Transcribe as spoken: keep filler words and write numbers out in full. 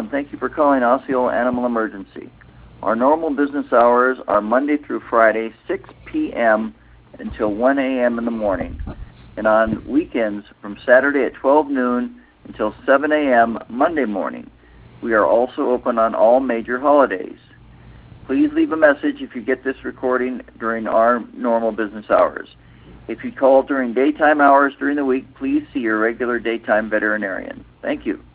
and thank you for calling Osceola Animal Emergency. Our normal business hours are Monday through Friday, six p m until one a m in the morning, and on weekends from Saturday at twelve noon until seven a m Monday morning. We are also open on all major holidays. Please leave a message if you get this recording during our normal business hours. If you call during daytime hours during the week, please see your regular daytime veterinarian. Thank you.